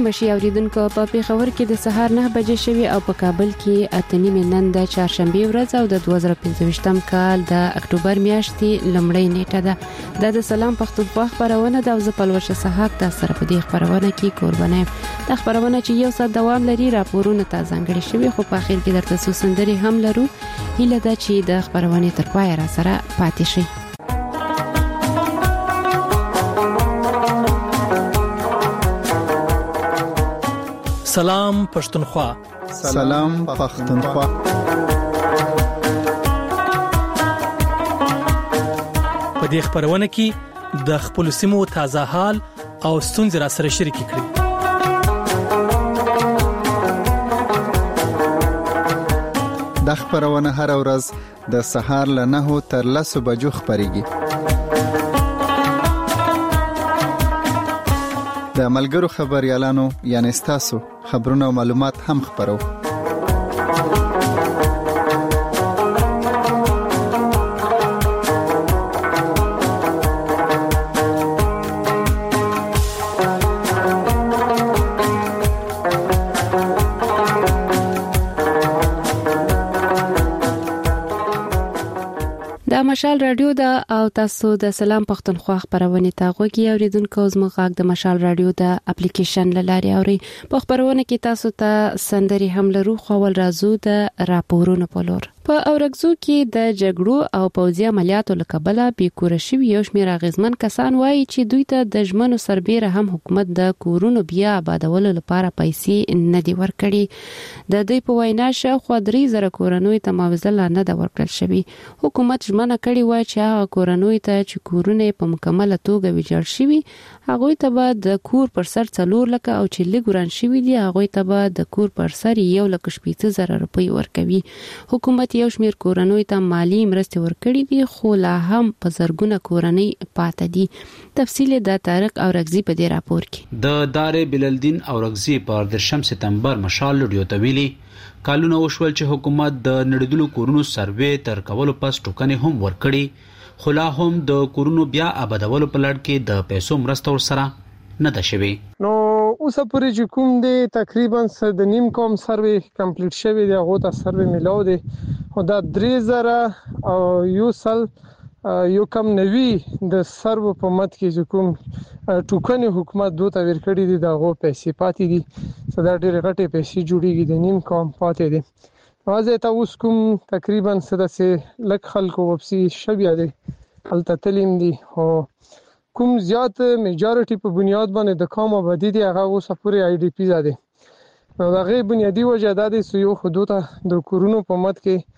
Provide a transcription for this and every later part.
مشي اوریدونکو په پیښور کې د سهار 9 بجې شوي او په کابل کې 8:30 نن د چهارشنبه ورځ او د 2015م کال د اکتوبر میاشتې لومړۍ نیټه ده. د سلام پښتونخوا خبرونه د زپلوش صحاک د سره په دې خبرونه کې قربانه د خبرونه چې یو ساعت دوام لري راپورونه ته ځانګړي شوي خو په اخر کې درته سوسندري هم لرو. هیله ده چې د خبرونه تر پای را سره پاتې شي. سلام پښتونخوا. سلام پښتونخوا. په دې خبرونه کې د خپل سیمو تازه حال او ستونزې را سره شریک کړي. د خبرونه هر ورځ د سهار له 9 تر 10 بجو خبريږي. د ملګرو خبريالانو یعنی تاسو خبرونه او معلومات هم خبرو. د مشال رادیو د او تاسو د سلام پښتونخوا خبرونه ته غوږی اوریدونکو زموږ غږ د مشال رادیو د اپلیکیشن لاري اوري. په خبرونه کې تاسو ته سندري هم لرو خو ول راځو د راپورونو په لور. په اورګزو کې د جګړو او پوځي عملیاتو لکبله بیکوره شوی یو شمېر غزمن کسان وایي چې دوی ته د ژمنو سربېره هم حکومت د کورونو بیا آبادولو لپاره پیسې نه دی ورکړي. د دوی په وینا شاوخوا 3000 کورونو ته معاوضه نه ده ورکړل شوی. حکومت ژمنه کړې و چې هغه کورونو ته چې کورونه په مکمله توګه ویجاړ شوي هغه ته به د کور پر سر 4 لک او چې لګوران شوی دی هغه ته به د کور پر سر 1,70,000 روپۍ ورکوي. حکومت یو شمېر کورنۍ ته مالی مرستې ورکړي دي خو لا هم په زرګونه کورنۍ پاتې دي. تفصیل د طارق اورغزي په دې راپور کې. د دار بلالدین اورغزي پر 10 سپتمبر مشال لډیو تویلي کالونه وشول چې حکومت د نړیدلو کورونو سروې تر کولو پس ټوکنې هم ورکړي خو لا هم د کورونو بیا آبادولو په لړ کې د پیسو مرسته ورسره نه ده شوې. نو اوس پورې چې کوم دی تقریبا د نیم کوم سروې کمپلیټ شوی دی هغه ته سروې ملاو دی او دا 3000 او یو سل یو کم نوي د سرو په مت کې چې کوم ټوکنې حکومت دوته ورکړي دي دغه پیسې پاتې دي. صدا ډېر غټي پیسې جوړیږي د نیم کوم پاتې دي. واځي ته اوس کوم تقریبا سدسه لک خلکو وبسي شبيه دي هلته تلیم دي او کوم زیات میجارټي په بنیاد باندې د کوم آبادی دي هغه اوس پورې آی ډی پی زده. نو دغه بنیادی وجه د سيو حدود د کورونو په مت کې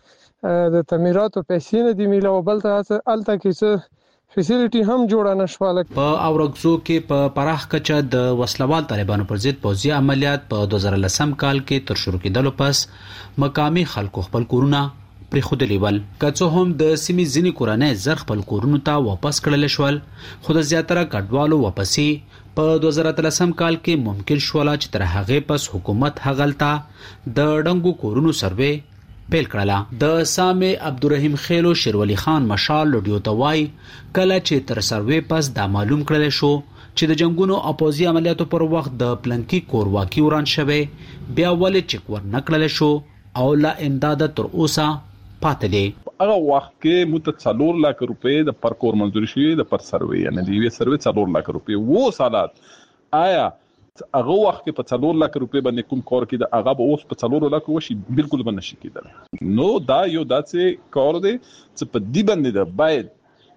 د تعمیراتو پیسې نه دی میله او بل ته الته کې څه فیسیلیټي هم جوړه نشواله. په اورګزو کې په پراخ کچه د وسلوال طالبانو پر ضد پوځي عملیات په 2010 کال کې تر شروع کېدلو پس مقامي خلکو خپل کورونه پر خودلی ول. کڅو هم د سیمې ځینی کورنۍ زر خپل کورونو ته واپس کړل شول خو د زیاتره کډوالو واپسې په 2013 کال کې ممکن شول چې تر هغه پس حکومت هغلتا د ډنګو کورونو سروې پیل کړله. د سامع عبدالرحیم خیلو شیرولی خان مشال لډیو توای کله چې تر سروې پس دا معلوم کړل شو چې د جنگونو او پوځي عملیاتو پر وخت د پلنکی کور واقع وران شوه بیا ولې چک ور نکړل شو او لا امداد تر اوسه پاتې دي. هغه وخت کې متڅلور لک روپے د پر کور منځوري شوی د پر سروې یعنی دی وی سروې 4 لک روپے وو سالات آیا هغه وخت کې په 4 لک روپے باندې کوم کور کې د هغه به اوس په 4 لک وشي بالکل باندې شي کېدل. نو دا یو داسې کار دی چې په دی باندې د باید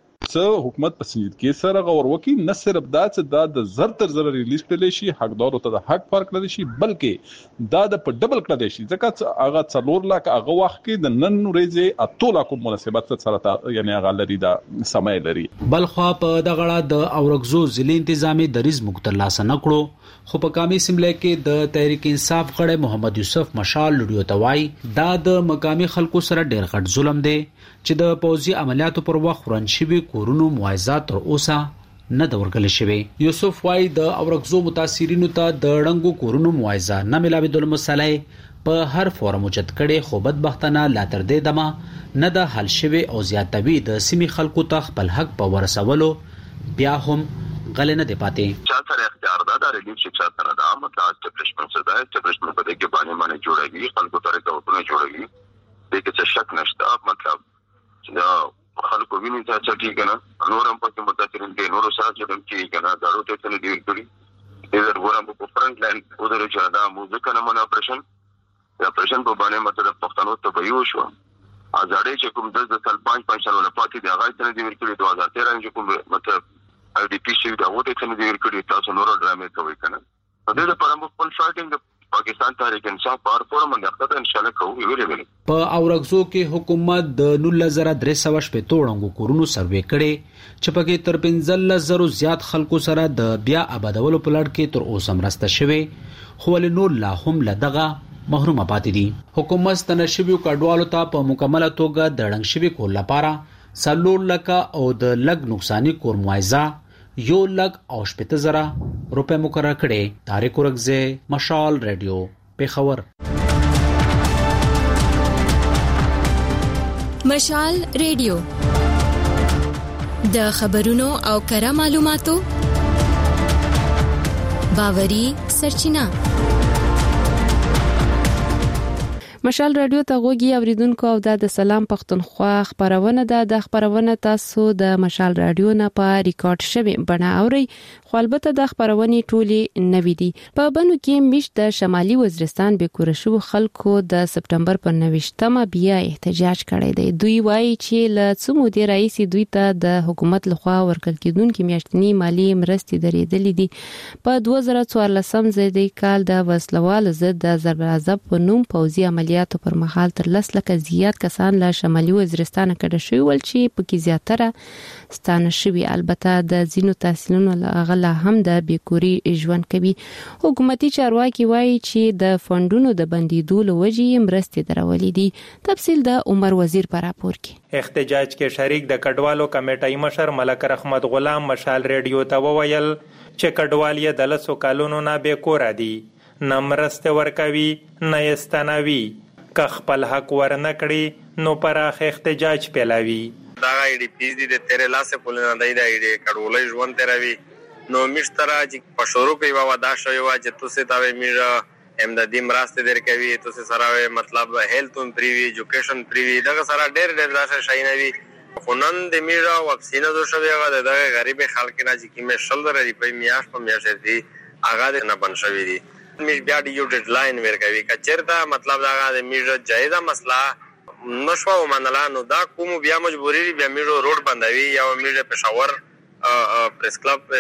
څه حکومت په سنجیدګۍ سره غور وکړي نه صرف دا چې دا د زر تر زر ریلیز کړل شي حقدارو ته د حق فرق کړل شي بلکې دا د په ډبل کړل شي ځکه هغه 4 لک هغه وخت کې د نن ورځې اتولا کوم مناسبت سره یعنی هغه لري دا سمای لري. بلخوا په دغړه د اورګزو ضلع انتظامی دریز مقتل لاسنه کړو خو په کامي سیمله کې د تحریک انصاف غړی محمد یوسف مشال لډیو توای دا د مقامی خلکو سره ډېر غټ ظلم دی چې د پوځي عملیاتو پر وخت وران شوی کورونو معاوضات تر اوسه نه د ورکړل شوی. یوسف وای د اورګزو متاثرینو ته د ړنګو کورونو معاوضه نه ملاویدل مسلې په هر فورم وجد کړي خو بدبختانه لا تر دې دمه نه د حل شوی او زیاتوي د سیمې خلکو ته خپل حق په ورسولو بیا هم غلې نه دی پاتې. چا سره اختیار دا ریلیف چې چا سره دا مطلب اسټابلیشمنت څه دا اسټابلیشمنت په دې کې باندې جوړوي خلکو ته راټولونه جوړوي دې کې څه شک نشته. مطلب چې خلکو ویني چې ټیک نه نور هم پکې متاثرین دي نور سره چې ټیک نه دارو ته څه دی کړی دې ورغورم په فرنٹ لاین ودرې چې دا موزیک نه من اپریشن په باندې مطلب پښتنو ته به یو شو ازاړې چې کوم د سال 5 سال ولا پاتې دی هغه څنګه دی ورکړي 2013 چې کوم مطلب اي ډي پي شي دا وته څنګه دی ورکړي تاسو نور ډرامې کوي کنه په دې لپاره موږ خپل فایټینګ پاکستان تحریک انصاف پار فورم باندې ان شاء الله کوو ویلې. په اورغزو کې حکومت د 9300 توړنګو کورونو سروې کړي چې پکې تر 15000 زیات خلکو سره د بیا آبادولو په لړ کې تر اوسه مرسته شوه خو له نور لا هم لدغه محروم پاتې دي. حکومت ستنشویو کډوالو ته په مکمله توګه د ړنګ شوي کور لپاره 4 لک او د لګ نقصانی کور معاوضه 1,80,000 روپے مقرر کړي. طارق ورغزه مشال رادیو پیښور. مشال رادیو د خبرونو او کره معلوماتو باوري سرچینه. مشال رادیو ته غوږی اوریدونکو او د سلام پښتونخوا خبرونه د خبرونه تاسو د مشال رادیو نه په ریکارډ شوی بڼه اوري خو البته د خبرونه ټولي نوې دي. په بنو کې مش د شمالي وزیرستان به کور شو خلکو د سپټمبر پر 29مه بیا احتجاج کړی دی. دوی وایي چې له څو مودې راځي دوی ته د حکومت لخوا ورکړل کېدونکې میاشتنی مالی مرستې درېدلې دي. په 2014 زیدي کال د وسلوال ضد د ضرب العذاب په نوم پوځي عملیاتو پر مهال تر 10 لک زیات کسان له شمالي وزیرستان کډه شوی ول چې پکې زیاتره ستانه شوی. البته د زینو تحصیلونو غلا هم د بیکوري ژوند کوي. حکومتي چارواکي وایي چې د فندونو د بندیدو لوجې مرستې درولې دي. تفصیل د عمر وزیر پر راپور کې. احتجاج کې شریک د کډوالو کمیټې مشر ملک رحمت غلام مشال رادیو ته وویل چې کډوال یې د 10 کالونو نه بیکور دي نه مرسته ورکوي نه استنوي که خپل حق ورنکړي نو پراخ احتجاج پیلاوي. دا اي ډي پی دي د تیرې لاسه پولنه دی د اي ډي کډولې ژوند تیروي نو مشترا چې په شروع کې وا ودا شوی وا چې تاسو ته میرا امدادي مرسته درکوي تاسو سره مطلب هیلث پریوی ایجوکیشن پریوی دا سره ډېر داسې شي نه وي خونن د میرا واکسینه دو شوی هغه د غریب خلک نه چې کیمه شل درې په میاش په میاش دي هغه نه بن شوی دي. میش بیا د یو ډیډلاین ورکوي کچرتا مطلب دا د میرا جایزه مسله نشو ومنلا نو دا کوم بیا مجبوری بیا میرو روډ بندوي یا میرا پېښور پریس کلب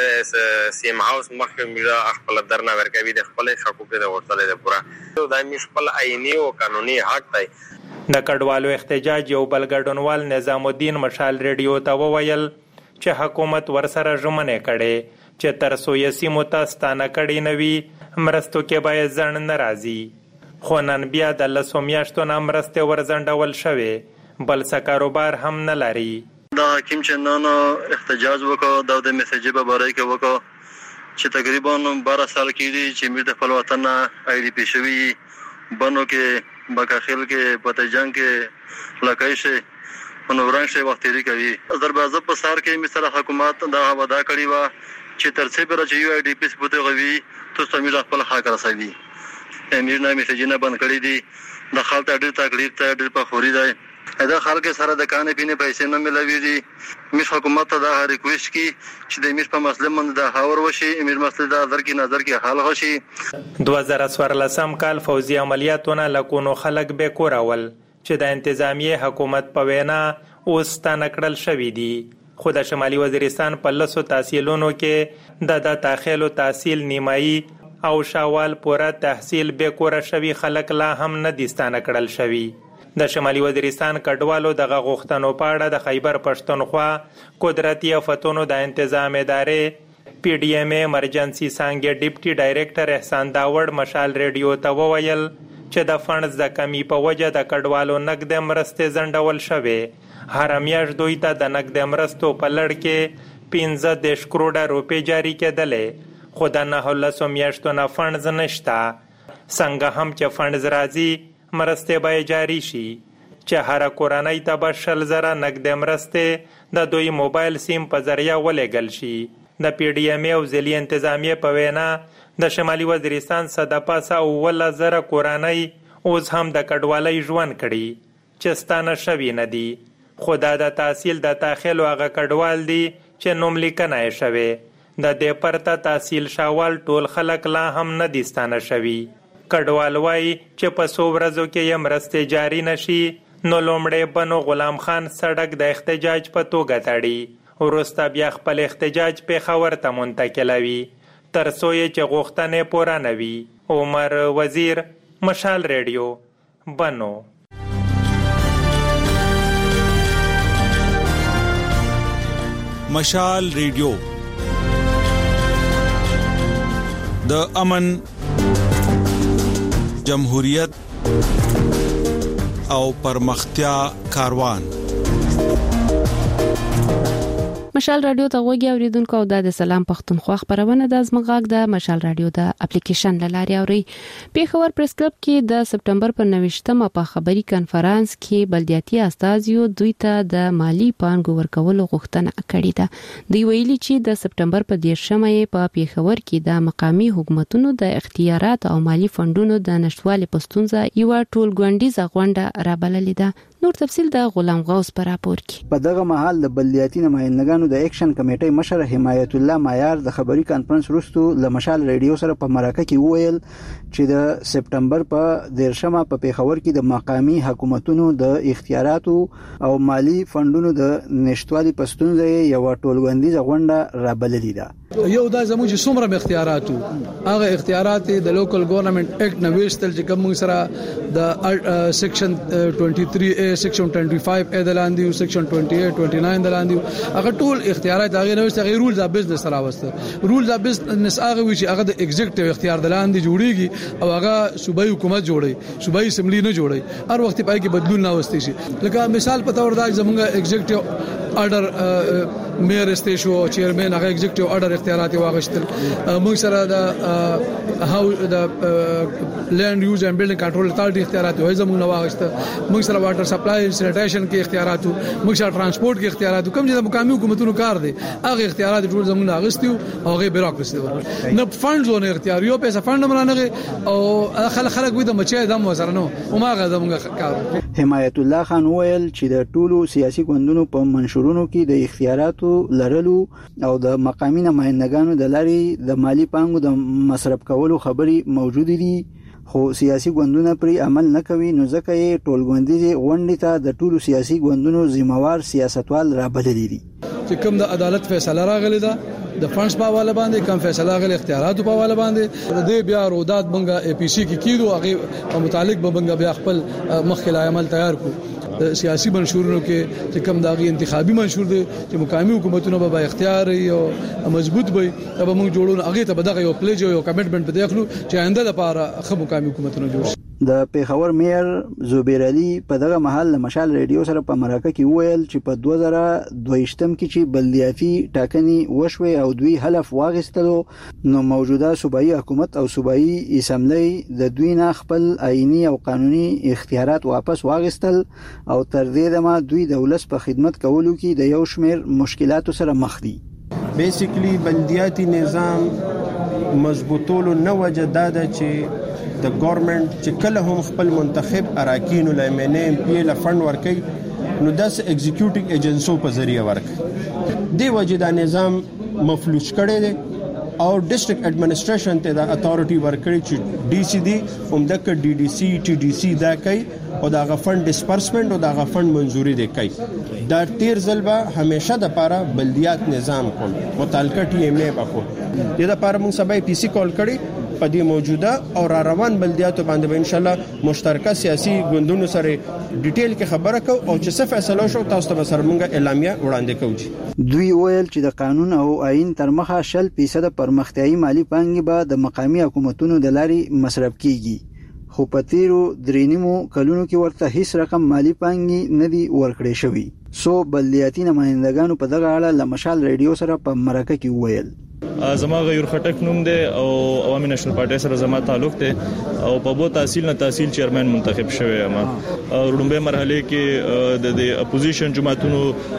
سی ام هاوس مخکې میرا خپل درنه ورکوي د خپل حقوق د ورتل د پورا دا میش خپل عیني او قانوني حق دی. د کډوالو احتجاج یو بل ګډونوال نظام الدین مشال رادیو ته وویل چې حکومت ورسره ژمنه کړي چې تر سویسي متستانه کړي نوي مرستو کې باید ځن ناراضي خو نن بیا د 10 میاشتو نه مرسته ورزندول شوی بل څه کاروبار هم نه لري. دا حکیم چې نن احتجاج وکړ د میسج په باره کې وکړ چې تقریبا 12 سال کې دي چې موږ د خپل وطن اي ډي پی شوی بنو کې بکاخیل کې پتجنګ کې لکایشه نوران شي وخت لري کوي. ضربازه په سار کې مثلا حکومت دا وعده کړی و چې ترڅه پر چې یو اي ډي پی سپوته غوي تاسو موږ خپل حق رسوي. امیر نه میسجونه بند کړی دي د خلک ډېر تکلیف ته ډېر په خوري دی دا خلک سره د کانې پینې پیسې نه ملوي دي. مش حکومت ته دا ریکوست کی چې د مش په مسله باندې د هاور وشي امیر مسله د نظر کې حل غشي. 2014 کال فوزي عملیاتونه لکونو خلک به کورول چې د انتظامیه حکومت په وینا اوس تنکړل شوې دي خو د شمالي وزیرستان په لسو تحصیلونو کې د داخلو تحصیل نیمایي او شاوال پورا تحصیل به کور شوی خلک لا هم نه دستانه کړل شوی. د شمالي وزیرستان کډوالو دغه غوښتنو په اړه د خیبر پښتونخوا قدرتي آفتونو د انتظام ادارې پی ډی ایم ایمرجنسي څنګه ډیپټي ډایریکټر احسان داوړ مشال رادیو ته وویل چې د فنډز د کمی په وجه د کډوالو نقد مرستې ځنډول شوی. هر میاشت دوی ته د نقد مرستو په لړ کې 15 کروڑه روپے جاری کېدلې خو د 19 میاشتو نه فنډز نشته. څنګه هم چې فنډز راځي مرستې به جاری شي چې هر کورنۍ ته به 100,000 نقد مرستې د دوی موبایل سیم په ذریعہ ولېږل شي. د پی ډی ایم او ضلعي انتظامیه په وینا د شمالي وزیرستان څخه د پاسه 1,000 کورنۍ اوس هم د کډوالۍ ژوند کړي چې ستانه شوي نه دي، خو دا د تحصیل د تاخیل هغه کډوال دي چې نوم لیکنه یې شوی. د دې پرته تحصیل شاوال ټول خلک لا هم نه دي ستانه شوي. کډوال وایي چې په څو ورځو کې یې مرستې جاري نشي نو لومړی بنو غلام خان سړک د احتجاج په توګه تړي، وروسته بیا خپل احتجاج پېښور ته منتقلوي تر څو یې چې غوښتنې پوره نه وي. عمر وزیر، مشال ریډیو، بنو. مشال ریډیو د امن، جمهوریت او پرمختیا کاروان. مشال رادیو ته غوږی اوریدونکو او د سلام پښتونخوا خبرونه د ازمغاګ د مشال رادیو د اپلیکیشن لاري اوري. پیښور پریس کلب کې د سپټمبر پر 29مه په خبري کانفرنس کې بلدیاتي استازیو دوی ته د مالی پانګو ورکولو غوښتنه کړې ده. دوی ویلي چې د سپټمبر په 10مه په پیښور کې د مقامی حکومتونو د اختیارات او مالی فندونو د نشټوالي پستونزه یو ټولګوندیزه غونډه رابللې ده. نور تفصیل د غلام غوث پر راپور کې. په دغه مهال د بلدیاتي نمائندګانو د اکشن کمیټې مشر حمایت الله معیار د خبري کانفرنس وروسته ل مشال ریډیو سره په مرکه کې وویل چې د سپټمبر په 10مه په پیښور کې د مقامی حکومتونو د اختیاراتو او مالی فندونو د نشټوالي پستونزه یو ټولګوندیزه غونډه رابللې ده. یو دا زموږ څومره اختیاراتو هغه اختیارات د لوکل ګورنمنت اکټ نه ویشتل چې کوم سره د سیکشن 23A سیکشن 25A د لاندې او سیکشن 28 29 د لاندې هغه ټول اختیارات هغه نو څنګه رولز اف بزنس راوسته. رولز اف بزنس هغه وی چې هغه د ایگزیکټیو اختیار د لاندې جوړیږي او هغه صوبایي حکومت جوړي، صوبایي اسمبلی نه جوړي، هر وخت پای کې بدلون نه وستي شي. لکه مثال په تور دا زمونږ ایگزیکټیو آرډر میر استیشو چیرمن هغه ایگزیکټیو آرډر اختیارات واغشتل. موږ سره د هاو د لینډ یوز اینڈ بیلډینګ کنټرول اتھارټي اختیارات وای زموږ نو واغشته. موږ سره واټر سپلای سینیټیشن کې اختیارات، موږ سره ترانسپورت کې اختیارات، کوم چې د مقامی حکومتونو کار دي هغه اختیارات ټول زموږ اغستیو او هغه بیروکراسي ده. نه فندز ونه اختیار یو پیسې فند مرانه او خلک وي د مچای دم وسره نو او ما غا زموږ کار. حمایت الله خان ویل چې د ټولو سیاسي ګوندونو په منشورونو کې د اختیاراتو لرلو او د مقامی نمائندګانو د لارې د مالی پانګو د مصرف کولو خبري موجود دي، خو سیاسي ګوندونه پرې عمل نه کوي. نو ځکه یې ټولګوندیزه غونډې ته د ټولو سیاسي ګوندونو ذمہوار سیاستوال رابللي دي. چې کوم د عدالت فیصله راغلی ده د فندز په حواله باندې، کوم فیصله غل اختیاراتو په حواله باندې د دې بیا رودات بنګه اي پی سي کې کیدو هغه متعلق به بنګه بیا خپل مخکله عمل تیار کو. سیاسي منشورونو کې چې کوم داغي انتخابي منشور دي چې مقامی حکومتونو به اختیار او مضبوط وي دا به موږ جوړو هغه ته به دغه یو پلیج او کمټمنټ به داخلو چې آینده لپاره خو مقامی حکومتونو جوړ. د پیښور میر زبیر علي په دغه محل مشال ریډیو سره په مرکه کې ویل چې په 2022 کې چې بلدیاتي ټاکنې وشوي او دوی حلف واغستلو نو موجوده صوبایي حکومت او صوبایي اسمبلی د دوی نه خپل آئینی او قانوني اختیارات واپس واغستل او تر دې دمه دوی د ولس په خدمت کولو کې د یو شمېر مشکلاتو سره مخ دي. بیسیکلی بلدیاتي نظام مضبوطولو نه وجه دا چې د ګورنمنت چې کله هم خپل منتخب اراکینو لمنه ام پی له فند ورکي نو داس ایگزیکیوټینګ ایجنسو په ذریعہ ورکي دی وجه دا نظام مفلوج کړي دي او ډیسټریکټ اډمنسټریشن ته دا اتھارټي ورکړي چې ډي سي دي همدک ډي ډي سي ټي ډي سي دا کوي او دا غفند ډیسپرسمنت او دا غفند منزوري دي کوي. دا تیر ځلبه همیشه د پاره بلدیات نظام کوم متعلقه ټي ام ای پکو د لپاره موږ سبا پی سي کال کړي په دې موجوده او را روان بلدیاتو باندې ان شاء الله مشترکه سیاسي ګوندونو سره ډیټیل کې خبره کو او چې څه فیصله شو تاسو ته سره موږ اعلامیه وړاندې کوو. دوی ویل چې د قانون او آئین تر مخه 100% پرمختیايي مالی پانګې به د مقامی حکومتونو د لارې مصرف کیږي، خو په تیرو 3 کلونو کې ورته هیڅ رقم مالی پانګې نه دی ورکړې شوی. سو بلدیاتي نمائندګانو په دغه اړه ل مشال ریډیو سره په مرکه کې ویل زما غیر خټک نوم دی او عوامي نېشنل پارټي سره زما تعلق دی او په بو تحصیل چیرمن منتخب شوی یم. ورومبه مرحله کې د اپوزیشن جماعتونو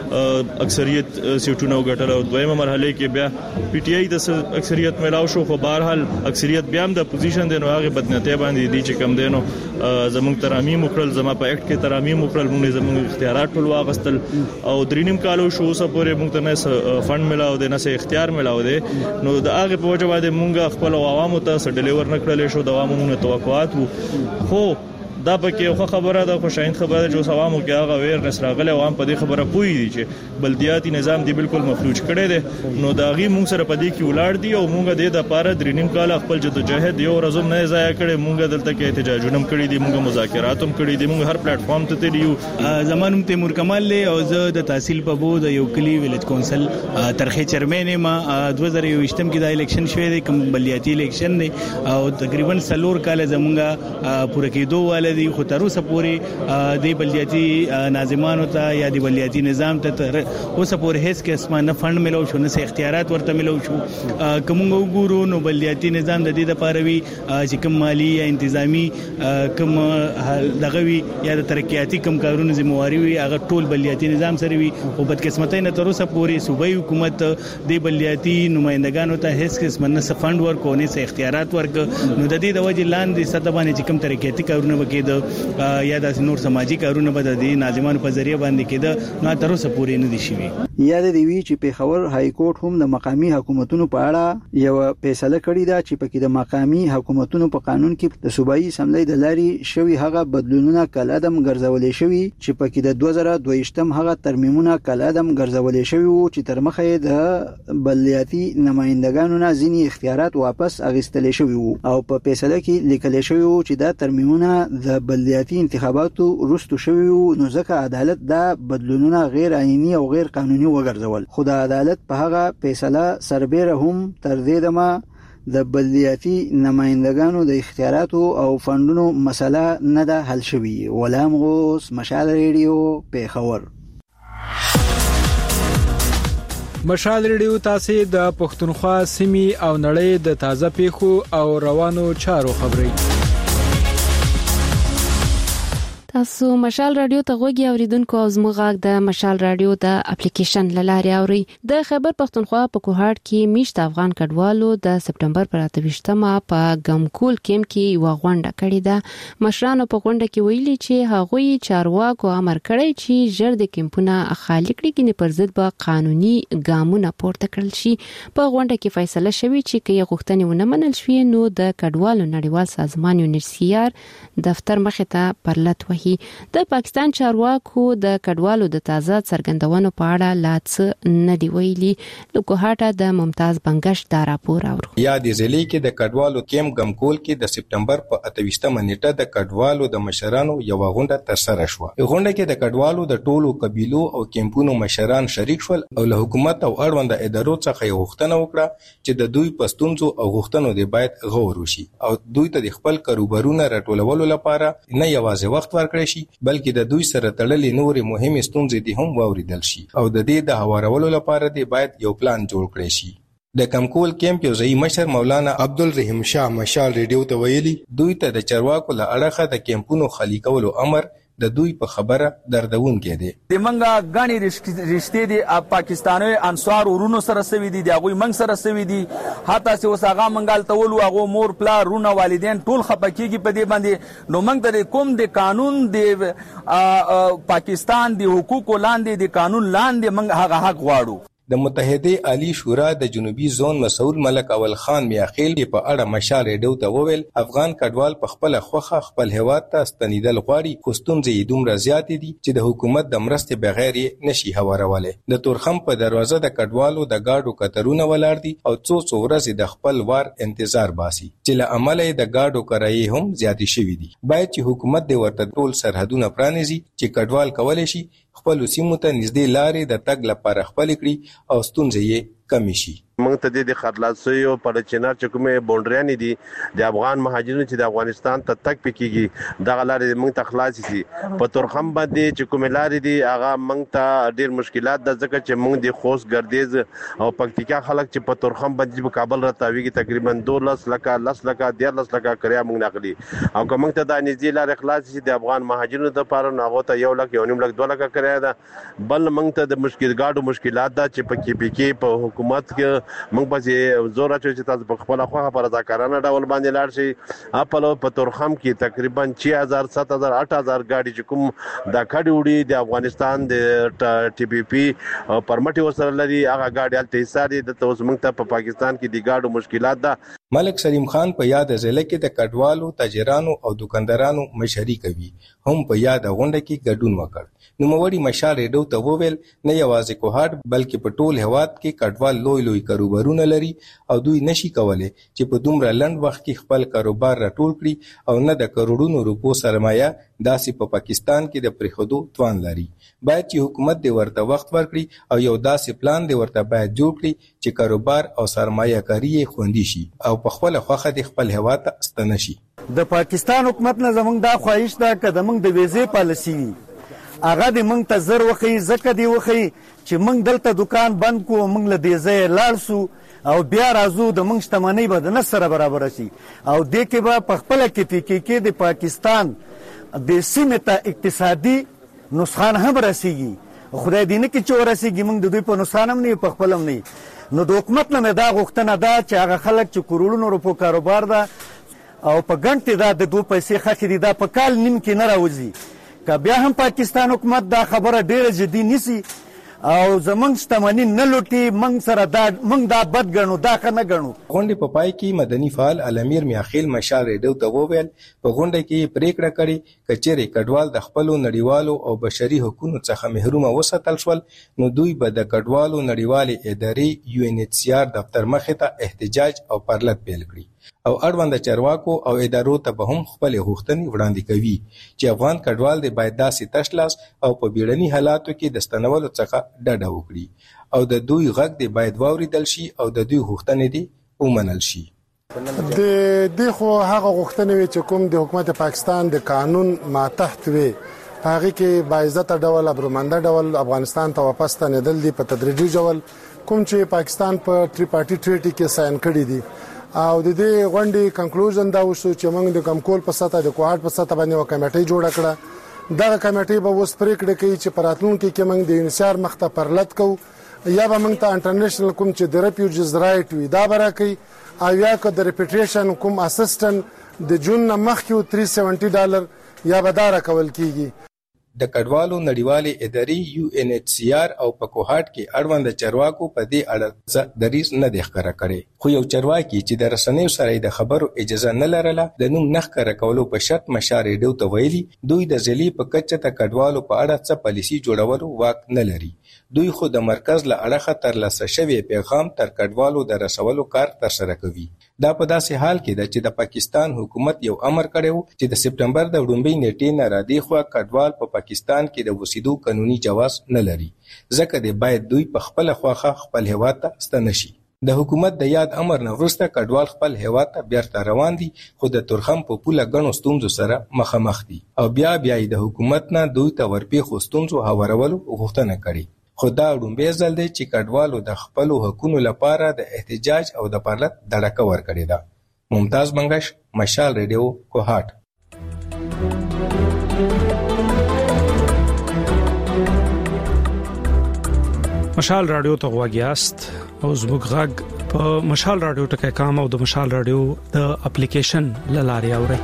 اکثریت سیټونه وګټل او دویمه مرحله کې بیا پی ټی آی د اکثریت ملاو شو. خو بهر حال اکثریت بیا هم د اپوزیشن دی نو هغه بدنیته باندې دي چې کم دی نو زموږ ترامیم وکړل. زما په اکټ کې ترامیم وکړل. موږ زموږ اختیارات ټول واغستل او درینم کالو شو اوسه پورې موږ ته نه فند ملاو دی نه اختیار ملاو دی. نو د هغه په وجه باندې مونږ خپل عوامو ته ډیلیور نکړل شو. د عوامو مونږ توقعات وو خو دا پکې خو خبره ده خو شاین خبره جو سوامو کې هغه ویرنس راغله عوام په دې خبره پوي دي چې بلدیاتي نظام دی بالکل مفلوج کړي دي. نو دا غي مونږ سره په دې کې ولاړ دي او مونږ د دې لپاره درینم کال خپل جدوجہد یو ورځم نه ضایع کړي. مونږ دلته کې احتجاجونه کړي دي. مونږ مذاکرات هم کړي دي. مونږ هر پلیټ فارم ته تللیو. زمانم تیمور کمال له او زه د تحصیل په بود یو کلی ویلیج کونسل ترخه چرمن ما 2023 کې د الیکشن شوی دی کوم بلدیاتي الیکشن دی او تقریبا 4 کال زمونږه پوره کېدو ولدي. خو تر اوسه پورې د بلدیاتي ناظمانو ته یا د بلدیاتي نظام ته تر اوسه پورې هیڅ قسمه نه فند ملو شو نه اختیارات ورته ملو شو. کوم وګورو نو بلدیاتي نظام د دې لپاره وی چې کوم مالی یا انتظامی کوم دغه وی یا د ترقیاتي کوم کارونو ذمہواری وی هغه ټول بلدیاتي نظام سره وی او بدقسمتۍ نه تر اوسه پورې صوبایي حکومت د بلدیاتي نمائندګانو ته هیڅ قسمه نه فند ورکو نه اختیارات ورک. نو د دې د وجې لاندې سطح باندې کوم ترقیاتي کارونه وکړي یا د نور سماجی کارونه به د ناظمانو په ذریعہ باندې کېده نو تر اوسه پورې نه دي شوي. یاد دی وی چې پیښور های کورټ هم د مقامی حکومتونو په اړه یو فیصله کړې ده چې پکې د مقامی حکومتونو په قانون کې د صوبایي اسمبلی د لاري شوی هغه بدلونونه کال ادم ګرځولې شوی چې پکې د 2022 هغه ترمیمونه کال ادم ګرځولې شوی وو چې تر مخه د بلدیاتي نمائندګانو نه ځینی اختیارات واپس اغستل شوی وو او په فیصله کې لیکل شوی وو چې دا ترمیمونه د بلدیاتي انتخاباتو وروسته شوی وو. نو ځکه عدالت دا بدلونونه غیر آئینی او غیر قانوني وګرځول. خو د عدالت په هغه فیصله سربېره هم تر دې دمه د بلدیاتي نمائندګانو د اختیاراتو او فندونو مسله نه ده حل شوی. غلام غوث، مشال ریډیو، پیښور. مشال ریډیو تاسو د پښتونخوا سیمې او نړۍ د تازه پیښو او روانو چارو خبري. تاسو مشال رادیو ته غوږی اوریدونکو او زموږ غږ د مشال رادیو د اپلیکیشن لاري اوري. د خیبر پښتونخوا په کوهاټ کې میشت افغان کډوالو د سپټمبر پر 28مه په ګمکول کېم کې یو غونډه کړې ده. مشرانو په غونډه کې ویلي چې هغوی چارواکو امر کړی چې ژر د کېمپونه خالي کړي کې پر ضد به قانوني ګامونه پورته کړل شي. په غونډه کې فیصله شوې چې کې غوښتنې ونه منل شي نو د کډوالو نړیوال سازمان یونیسیار دفتر مخې ته پرلط وهي. د پاکستان چارواکو د کډوالو د تازه څرګندونو په اړه لا څه نه دی ویلي. لکوهاټه د ممتاز بنگش دا راپور اورو. یا د ضلع کې د کډوالو کېم ګمکول کې د سپټمبر په 28مه نیټه د کډوالو د مشرانو یو غونډه ترسره شوه. غونډه کې د کډوالو د ټولو قبيلو او کېمپونو مشران شریک شول او له حکومت او اړوند ادارو څخه یو غوښتنه وکړه چې د دوی پښتونزو او غوښتنو دی باید غور وشي او دوی ته د خپل کاروبارونو راټولولو لپاره نه یوازې وخت ورکړي شي بلکې د دوی سره تړلې نورې مهمې ستونزې دي هم واوریدل شي او د دې د هوارولو لپاره دی باید یو پلان جوړ کړي شي. د کمکول کیمپ یو ځای مشر مولانا عبدالرحیم شاه مشال ریډیو ته ویلي دوی ته د چارواکو له اړخه د کیمپونو خالی کولو امر د دوی په خبره دردونکې دي. د منګه غاڼي رښتې دي پاکستاني انصار ورونو سره سوي دي د هغه منګ سره سوي دي حتی چې وساغه منګال تول هغه مور پلا رونه والدین ټول خپکیږي په دې باندې. نو منګ د کوم د قانون د پاکستان د حقوقو لاندې د قانون لاندې منګ هغه حق غواړو. د متحده عالی شورا د جنوبي زون مسؤل ملک اول خان میاخیل په اړه مشال ریډیو ته وویل افغان کډوال په خپل خوخه خپل هیواد ته ستنیدل غواړي خو ستونزې دومره زیاتې دي چې د حکومت د مرستې بغیر نشي هوارولای. د تورخم په دروازه د کډوالو د گاډو کترونه ولاړ دي او څو ورځې د خپل وار انتظار باسي چې له امله د گاډو کرایې هم زیاتې شوې دي. باید چې حکومت د ورته ټول سرحدونه پرانیزي چې کډوال کولای شي خپل سیمو ته نږدې لارې د تګ لپاره خپل کړي او ستونزې یې کم شي. موږ ته د خرلاسیو پر چنار چې کومه بونډریان دي د افغان مهاجرینو چې د افغانستان ته تک پکېږي د غلارې موږ ته خلاص شي. په تورخم باندې چې کومه لارې دي هغه موږ ته ډېر مشکلات د ځکه چې موږ د خوست ګردیز او پکتیکا خلک چې په تورخم باندې په کابل راتاویږي تقریبا 12 لکه 10 لکه 13 لکه کریا موږ نقلي او کوم ته د نږدې لارې خلاص شي د افغان مهاجرینو د پاره ناغو ته 1 لک 1.5 لک 2 لک کریا ده. بل موږ ته د مشکلات ده چې پکې په حکومت کې موږ به زور اچو چې تاسو په خپل خواخه پر رضاکارانه ډول باندې لاړ شي. خپل په تورخم کې تقریبا 6000 7000 8000 گاډي چې کوم د کډي وړي د افغانستان د ټي پی پی پرمټ وسره لري هغه گاډي الته حصہ دي د توس موږ ته په پاکستان کې د گاډو مشکلات ده. ملک سلیم خان په یاد ضلع کې د کډوالو تاجرانو او دکاندارانو مشري کوي هم په یاد غونډه کې ګډون وکړ. نو موړي مشال ریډو ته وویل نه یوازې کوهاټ بلکې په ټول هواد کې کډوال لوی کاروبارونه لري او دوی نشي کولای چې په دومره لنډ وخت کې خپل کاروبار راټول کړي او نه د کروڑونو روپو سرمایه داسې په پاکستان کې د پریخودو توان لري. باید چې حکومت د ورته وخت ورکړي او یو داسې پلان د ورته باید جوړ کړي چې کاروبار او سرمایه کاری خوندي شي او په خپل خوخه د خپل هواد ته ستنه شي. د پاکستان حکومت نه زمونږ دا خواهش ده چې د موږ د ویزې پالیسي هغه د موږ ته زر وخی زکه دی وخی چې موږ دلته دکان بند کو موږ له دې ځای لاړ سو او بیا راځو د موږ شتمنۍ به د نسره برابر شي او دې کې به په خپل کې د پاکستان د سیمې ته اقتصادي نقصان هم رسیږي. خدای دې نه کې چې ورسیږي موږ د دوی په نقصان هم نه په خپل هم نه. نو د حکومت نه دا غوښتنه ده چې هغه خلک چې کروڑونو روپو کاروبار ده او په ګڼ دا د دوه پیسې خخې دي دا په کال نیم کې نه راوځي. که بیا هم پاکستان حکومت دا خبره ډیره جدي نیسي او زمونږ شتمني نه لوټي موږ دا بد ګڼو دا ښه نه ګڼو. غونډې په پای کې مدني فعال الامیر میاخیل مشال ریډو ته وویل په غونډه کې پریکړه کړې که چیرې کډوال د خپلو نړیوالو او بشري حقوقو څخه محرومه وساتل شول نو دوی به د کډوالو نړیوالې ادارې UNHCR دفتر مخې ته احتجاج او پرلط پیل کړي او اړوند چارواکو او ادارو ته به هم خپل غوښتنې وړاندې کوي چې افغان کډوال د باید داسې تشلاس او په بیړني حالاتو کې د ستنولو څخه ډډه وکړي او د دوی غږ د باید واوریدل شي او د دوی غوښتنې دي ومنل شي. د خو هغه غوښتنې چې کوم د حکومت پاکستان د قانون ماتحت وي هغه کې باعزت ډول ابرومنده ډول افغانستان ته واپس تنیدل دي په تدریجي ډول کوم چې پاکستان په ټری پارټي ټریټي کې ساين کړی دي او د دې غونډې کنکلوژن دا وشو چې موږ د کمکول په سطح د کوهاټ په سطح باندې یو کمیټه جوړه کړه. دا کمیټه به اوس پریکړه کوي چې پراتلونکو کې موږ د UNHCR مخته پرلط کو یا به موږ ته انټرنیشنل کوم چې د ریفیوجیز رائټ وي دا برا کوي او یا که د ریپیټریشن کوم اسسټنټ د جون مخکې $370 یا به دا راکول کیږي. د کډوالو نړیوالې ادارې UNHCR او په کوهاټ کې اړوند چارواکو په دې اړه دریځ نه دی ښکاره کړی خو یو چارواکي چې د رسنیو سره د خبرو اجازه نه لرله د نوم نه ښکاره کولو په شرط مشال ریډیو ته ویلي دوی د ضلع په کچه د کډوالو په اړه څه پالیسي جوړولو واک نه لري. دوی خو د مرکز له اړخه ترلاسه شوی پیغام تر کډوالو د رسولو کار ترسره کوي. دا په داسې حال کې ده چې د پاکستان حکومت یو امر کړی و چې د سپټمبر د وړاندې نیټې نه را دې خوا کډوال په پاکستان کې د وسیدو قانوني جواز نه لري ځکه د باید دوی په خپل خواخه خپل هیواد ته ستنه شي. د حکومت د یاد امر نه وروسته کډوال خپل هیواد ته بیرته روان دي خو د تورخم په پوله ګڼو ستونزو سره مخامخ دي او بیا د حکومت نه دوی ته ورپېښو ستونزو هوارولو غوښتنه کړې خو دا لومړی ځل دی چې کډوالو د خپلو حقونو لپاره د احتجاج او د پرلط دړکه ورکړې ده. ممتاز منګش، مشال ریډیو، کوهاټ. مشال رادیو ته غواګیاست او زموږ غږ په مشال رادیو ټکي کام او د مشال رادیو د اپلیکیشن لاري اوري.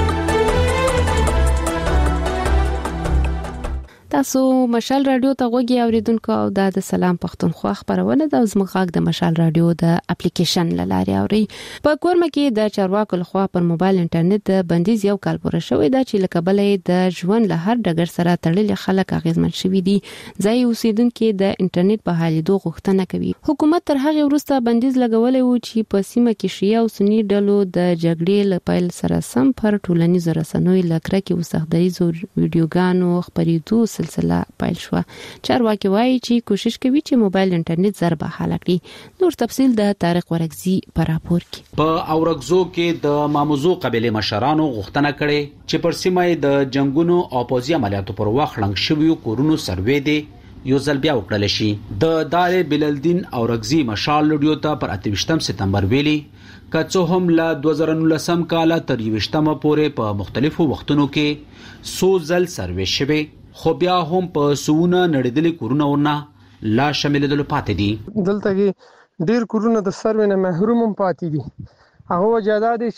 تاسو مشال رادیو ته غوږی اوریدونکو او د سلام پښتونخوا خبرونه د زموږ غږ د مشال رادیو د اپلیکیشن لاري اوري. په کورمه کې د چارواکو لخوا پر موبایل انټرنیټ د بندیز یو کال پوره شوی دا چې لکبلې د ژوند له هر ډګر سره تړلې خلک اغیزمن شوي دي. ځای اوسیدونکو د انټرنیټ په حالېدو غوښتنه کوي. حکومت تر هغه وروسته بندیز لګولې و چې په سیمه کې شیعه او سنی ډلو د جګړې لپاره سره سم پر ټولنیزو رسنیو لکره کې وسخدایي ویډیوګانو خبرېدو سلسله پیل شو. چارواکي وایي چې کوشش کوي چې موبایل انټرنیټ زر بحال کړي. نور تفصیل د طارق ورغزي په راپور کې. په اورګزو کې د ماموزو قبيله مشرانو غوښتنه کړې چې پر سیمه د جنگونو او پوځي عملیاتو پر وخت لنګ شویو کورونو سروې دي یو ځل بیا وکړل شي. د دار بلالدین اورګزي مشال لډیو ته پر 28 سپتمبر ویلي کڅو هم له 2019 کال تر 20 پورې په مختلفو وختونو کې سوزل سروې شوه خو بیا هم په سونه نړیدلې کورونه ورنه لا شاملېدل پاتې دي. دلته کې ډیر کورونه د سروې نه محروم پاتې دي. هغه وجاده دي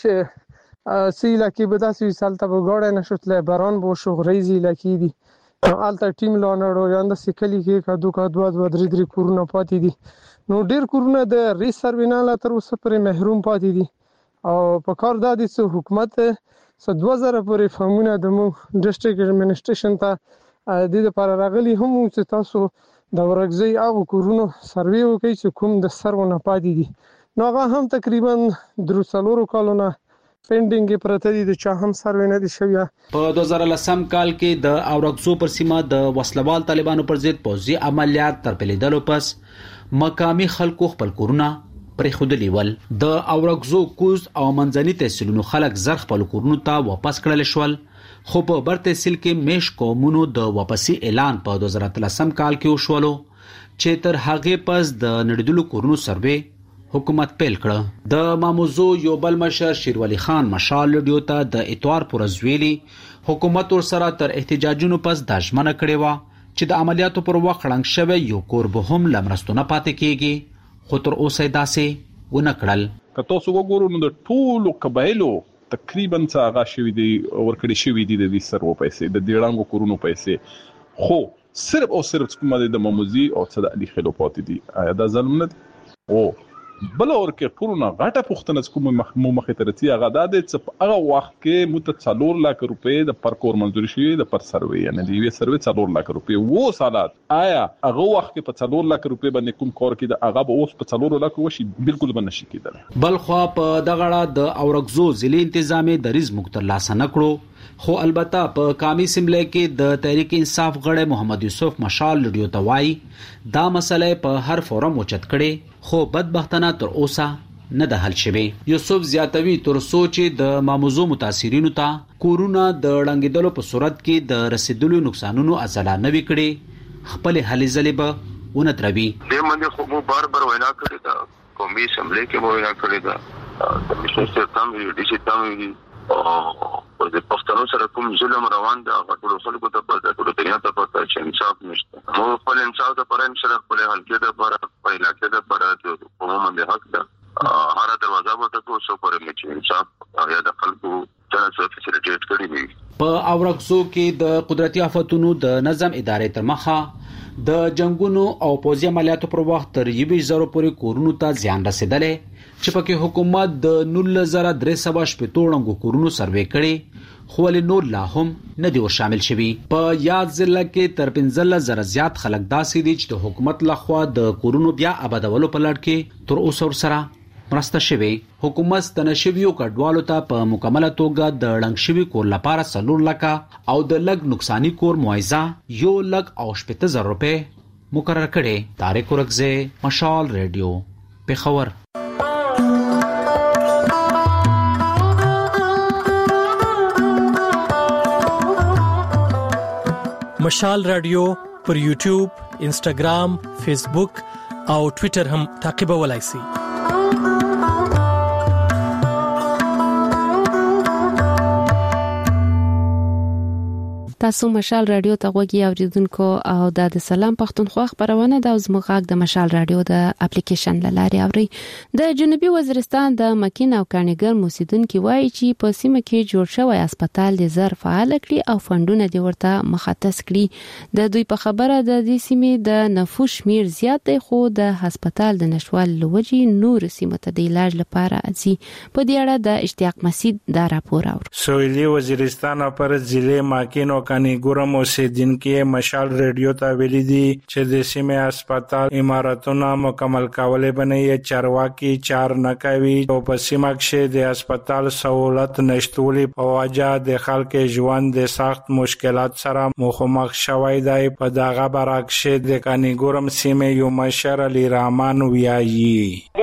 چې سیلا کې به داسې سالته وګړې نشوتله باران بو شو غریزي لکې دي. آلته ټیم لونړو یاند سکلی کې کا دوه درې کورونه پاتې دي. نو ډیر کورونه د ریس سرویناله تر اوسه پرې محروم پاتې دي او په کار د دې حکومت 2000 پورې فهمونه د مو ډیسټریکټ ایڈمنسټریشن ته د دې لپاره راغلي هم چې تاسو د ورغزي او کورونو سروي وکړي چې کوم د سرونه پاتې دي. نو هغه هم تقریبا 3 کالونه پینډینګ پرته دي د چا هم سروي نه دي شوی. په 2010 کال کې د اورګزو پر سیمه د وسلوال طالبانو پر ضد پوځي عملیات تر پیلیدلو پس مقامی خلکو خپل کورونه پرې خودلی ول. د اورګزو کوز او منځني تحصیلونو خلک زر خپل کورونو ته واپس کړل شول خو په بر تحصیل کې میش قومونو د واپسی اعلان په 2013 کال کې وشولو چې تر هغه پس د نړیدلو کورونو سروي حکومت پیل کړ. د ماموزو یو بل مشر شیروالي خان مشال لډیو ته د اتوار پر ورځ حکومت ور سره تر احتجاجونو پس د ژمنه کړې و چې د عملیاتو پر وخت لنګ شوی یو کور به هم لمرستونه پاتې کیږي خو تر اوسه داسې ونه کړل. که تاسو وګورئ نو د ټولو قبایلو تقریبا څنګه شوی دی ورکړی شوی دی د سرو پیسې د ډیرانګو کورونو پیسې خو صرف او صرف کومه د ماموزي او صد علي خلو پاتې دي. آیا دا ظلم نه دی؟ او بل ورکه ټولونه غټه پښتنه کوم مخه ترتي هغه د هغه وخت کې متڅلور لک روپې د پر کور منځوري شي د پر سروي یعنی دی وی سروي 4 لک روپې وو سالات. آیا هغه وخت کې په 4 لک روپې باندې کوم کور کې د هغه به اوس په 4 لک وشي؟ بالکل باندې شي کېدل. بل خو په دغړه د اورګزو ضلع تنظیمي دریز مختر لاسنه کړو خو البته په کامی سیملې کې د تحریک انصاف غړی محمد یوسف مشال لډیو ته وایي دا مسله په هر فورم اوچت کړي خو بدبختانه تر اوسه نه د حل شوی. یوسف زیاتوي تر سوچ د ماموزو متاثرینو ته کورونه د ړنګېدلو په صورت کې د رسیدلو نقصانونو ازلا نه وکړي خپل حل زلیبه ونه تروي. د منځ خو مو بار وینا کړی دا قومي اسمبلی کې وینا کړی دا د مشر تام ډي سي تام او د پښتنو سره کوم ظلم روان دی هغه ټول خلکو ته په ټول دنیا ته پته چې انصاف نشته. نو خپل انصاف ته پرم سره خپل حل کې د پر په علاقې د پر د قوم باندې حق ده هر دروازه وته کو سو پر چې انصاف یا د خلکو څخه فیسیلیټیټ کړی وي. په اورګزو کې د قدرتي آفتونو د نظم ادارې تر مخه د جنگونو او پوځي عملیاتو پر وخت تر 20,000 پورې کورونو ته زیان رسیدلې چې پکې حکومت د 19,300 ټولنګو کورونو سروې کړي خو له نور لا هم نه دی شامل شوی. په یاد ضلع کې تر 15,000 زیات خلک داسې دي چې د حکومت لخوا د کورونو بیا آبادولو په لړ کې تر اوسه سره مرسته شوی. حکومت ستنشویو کډوالو ته په مکمله توګه د ړنګ شوی کور لپاره 4 لک او د لګ نقصانی کور معاوضه 1,70,000 روپے مقرر کړي. طارق ورغزي مشال ریډیو پیښور. مشال رادیو پر یوټیوب، انسټاګرام، فیسبوک او ټوئیټر هم تعقیبولای شئ. تاسو مشال رادیو ته غوږی اوریدونکو او د سلام پښتونخوا خبرونه د زموږ د مشال رادیو د اپلیکیشن لاري اوري. د جنوبي وزیرستان د مکین او کانیګر موسیدونکو وایي چې په سیمه کې جوړ شوی هسپتال د زر فعال کړي او فندونه د ورته مختص کړي. د دوی په خبره د دې سیمې د نفوس شمیر زیات دی خو د هسپتال د نشوال لوجي نور سیمه ته د علاج لپاره ځي. په دې اړه د اشتیاق مسید دا راپور اور. سویلي وزیرستان پر ضلع مکین او کنيګورم اوسیدونکو مشال ریډیو ته ویلي دي چې د سیمه هسپتال اماراتونه مکمل کولې بنې چارواکي چار نه کوي او په سیمه کې د هسپتال سہولت نشټولې په وجه د خلکو ژوند د سخت مشکلات سره مخامخ شوی دی. په دغه برعکس د کنيګورم سیمه یو مشر علي رحمان ویایي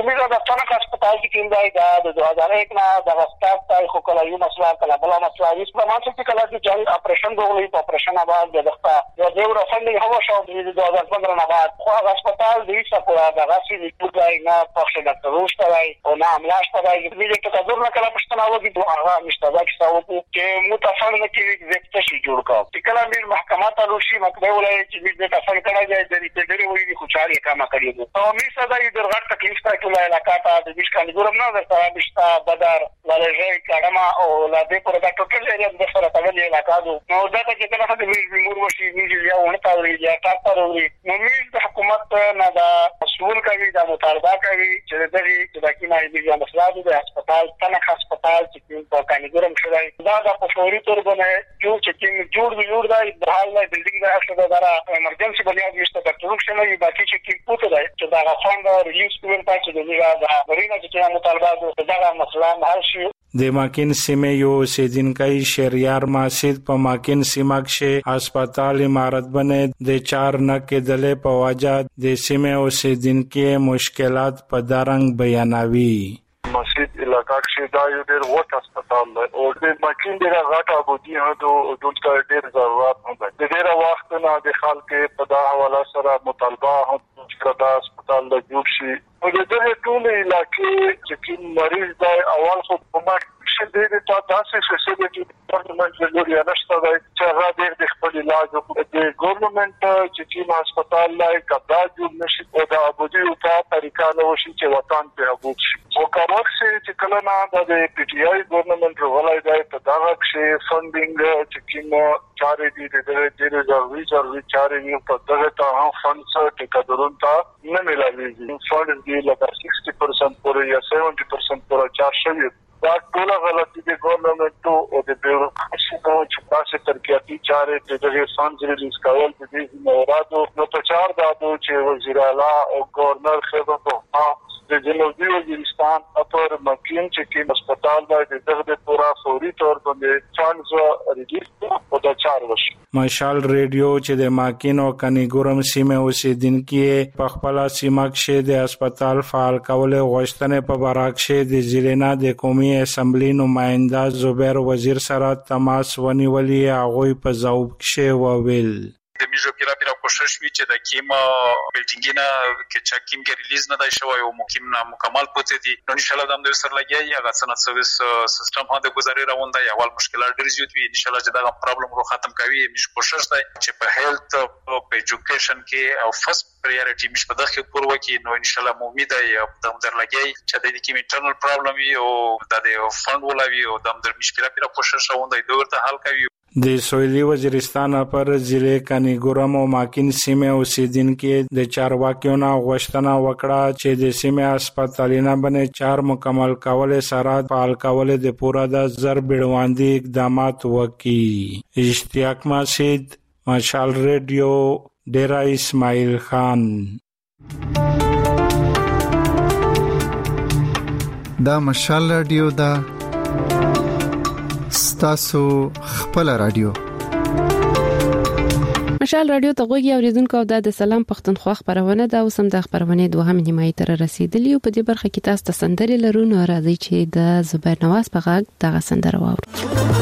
अस्पताल की टीम जाए दा 2001 ना द स्टाफ ता खो कला यू मसला कला बला मसला इस प्रमाण से कला की जंग ऑपरेशन हो गई ऑपरेशन आबाद de दस्ता जो देवर फंडिंग हवा शो 2015 ना बाद खो अस्पताल दी सपोरा दा राशि निकल गई ना पक्ष डॉक्टर रोज तराई और ना अमलाश तराई भी देख तो दूर ना कला पछतना होगी तो आगा मुस्तदा की साव को के मुतफर ने की व्यक्त शी जोड़ का कला में महकमा तालुशी मकबे वाले चीज दे तफर करा जाए दरी पे दरी वही खुचारी काम करिए तो मी सदा इधर घाट तकलीफ का कुला इलाका था کنګورم نه د سرابشتا بدر ولې کډما او لا دې پر دا ټوټل ایریا د سره تړلې علاقہ نو دا چې کله د مور وشي نیږي یا ونه تاوري یا تاسو وري نو د حکومت نه دا مسؤل کوي دا مطالبه کوي چې د کیمای د مسلادو د هسپتال تنه هسپتال چې په کنګورم شوی دا د فوري تور باندې چې جوړ دا د حال نه بلډینګ دا اصله دا ایمرجنسي بنیاد نشته د ټول شنو یي باقي چې پوتو دا چې دا فند ریلیز کوي پاتې د دا ورینه چې مطالبه دا مسله حل شي. د ماکین سیمه یو اوسیدونکو شهریار ماسید په ماکین سیمه کې هسپتال امارت باندې د 4 نه کېدلې په وجه د سیمه اوسیدونکو مشکلات په دارنګ بیانوي. مسجد علاقہ کې دا یو ډېر وټ هسپتال دی او د ماکین ډېر غټه ابودي هدو دلته ډېر ضرورت هم دی. د ډېر وخت نه د خلکو په دا حواله سره مطالبه هم چې دا هسپتال د جوړ شي او د دې ټول علاقې چې مریض دی اول خو په ماکین د تاسو فیسیلیټي ډپارټمنټ د لوري نشته دی چې هغه د خپل علاج او د ګورنمنت چې هسپتال لای کدا جوړ نشي او د ابودي په طریقه نو شي چې وطن ته ابود شي او کارور چې کله نه د پی ټی آی ګورنمنت ولای دی په دا کې فندینګ چې چارې دي د ضروري چارې یو په دغه ته هم فند څخه کډورون ته نه ملایي فند دی لکه 60% پورې یا 70% پورې چارج شوی دا ټول غلطي د ګورنمنت او د بیوروکراسي چې تاسو ترکیاتي چارې د دغه فند ریلیز کول د دې مورادو نو په چار دادو چې وزیر اعلی او گورنر خدمت د جنوبي وزیرستان اپر مکین چې هسپتال باندې دغه پورا فوري تور باندې فند ریلیز او د 4 ورځ مشال ریډیو چې د ماکین او کنيګورم سیمه اوسیدونکو په خپل سیمه کې د هسپتال فعال کول غوښتنه په برعکس د ضلع د قومي اسمبلی نماینده زبیر وزیر سره تماس ونیولې هغه په ځواب کې وویل د میجو پیرا کوشش وی چې د کیم بلډینګ نه کې چې کیم کې ریلیز نه دی شوی او مکمل مکمل پوتې دي نو ان شاء الله د سر لګي هغه صنعت سرویس سیستم هدا گزاري روان دی اول مشکلات ډیر زیات وي ان شاء الله چې دا پرابلم رو ختم کوي میش کوشش دی چې په هیلث او په ایجوکیشن کې او فرست پریورټی میش په دغه پور وکی نو ان شاء الله امید دی د در لګي چې د کیم انټرنل پرابلم وي او د فند ولوي او د میش پیرا کوشش روان دی دوی حل کوي. د سویلي وزیرستان پر ضلع کنيګورم او ماکین سیمه اوسیدونکو د چارواکیو نه غوښتنه وکړه چې د سیمه هسپتالونه باندې 4 مکمل کول سره فعال کول د پورا د زر بیړواندي اقدامات وکړي. اشتیاق ماسید مشال ریډیو ډیرا اسماعیل خان. دا مشال ریډیو دا ستاسو خپل رادیو مشال رادیو ته غوږی اوریدونکو د سلام پښتونخوا خبرونه دا اوسم د خبرونه دوه نیمه تر رسیدلی او په دې برخه کې تاسو ته سندري لرو نو راځي چې د زبیر نواز په غږ دغه سندره واورو.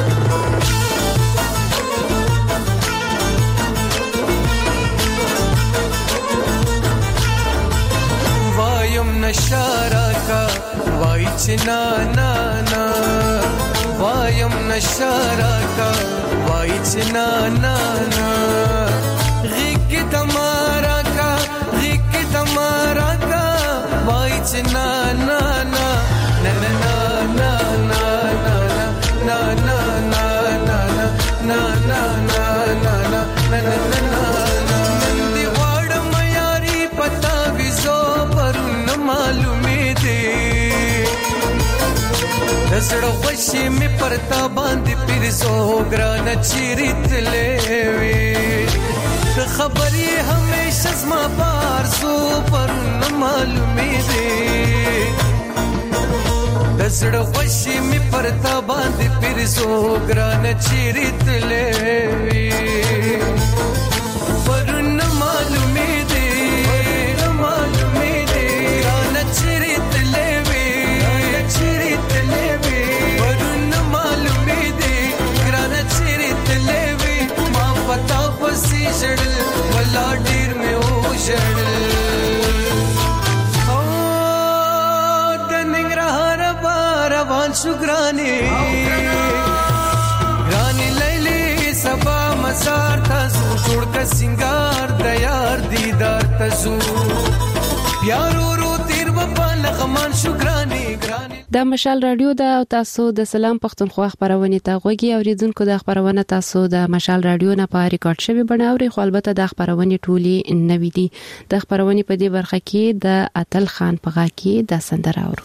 وایم نشارا کا وای چنا نا نا وایم نشارا کا وای چنا نا نا غیق تمہارا کا وای چنا نا نا نا نا نا نا نا نا نا نا نا نا دی وړ میاري پتا وزو پر معلومه دي دسړو خوشي می پرتا باندې پیرزو ګران چیرتلې وی خبرې همیشه زما بارزو پر نه معلومې دي دسړو خوشي می پرتا باندې پیرزو ګران چیرتلې وی پر نه معلومې دي جړل ولا ډیر مې او جړل او د ننګرهار روان شو ګراني لیلی سبا مزار تاسو جوړ ک سنگار د یار دیدار تاسو پیارو رو تیر په لغمان شو ګراني د مشال رادیو د تاسو د سلام پښتونخوا خبرونه ته غوږی اوریدونکو د خبرونه تاسو د مشال رادیو نه په ریکارډ شوی بڼاوري خو البته د خبرونه ټولي نوې دي د خبرونه په دې برخه کې د اتل خان پغا کې د سندره اورو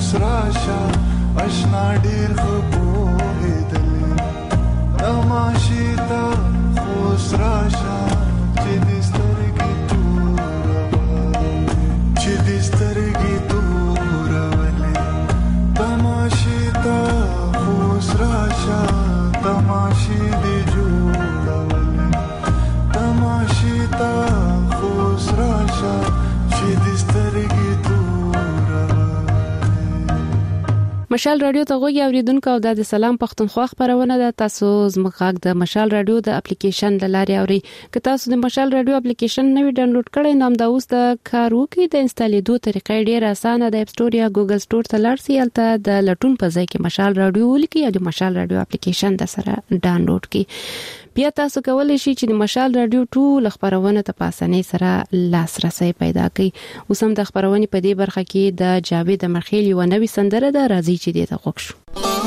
اوس راشه اشنا ډیر خو پوهېدلې تماشې ته اوس راشه چې دې سترګې تورولې چې دې سترګې تورولې تماشې ته اوس راشه تماشې دې جوړولې تماشې ته اوس راشه چې دې سترګې مشال رادیو ته غوږی اوریدونکو او د سلام پښتونخوا خبرونه ده. تاسو زموږ غږ د مشال رادیو د اپلیکیشن لاري اوري. که تاسو د مشال رادیو اپلیکیشن نوی ډاونلوډ کړئ نو دا اوس د کارو کې د انسټالیدو طریقې ډیره اسانه ده. اپ سٹور یا ګوګل سٹور ته لاړ شئ، البته د لټون په ځای کې مشال رادیو ولیکئ او د مشال رادیو اپلیکیشن د سره ډاونلوډ کړئ. بیا تاسو کولای شئ چې د مشال رادیو ټول خبرونه ته په اسانۍ سره لاسرسي پیدا کړئ. اوس هم د خبرونې په دې برخه کې د جاوید مرخیل یو نوې سندره ده، راځي چې دې ته غوږ شو.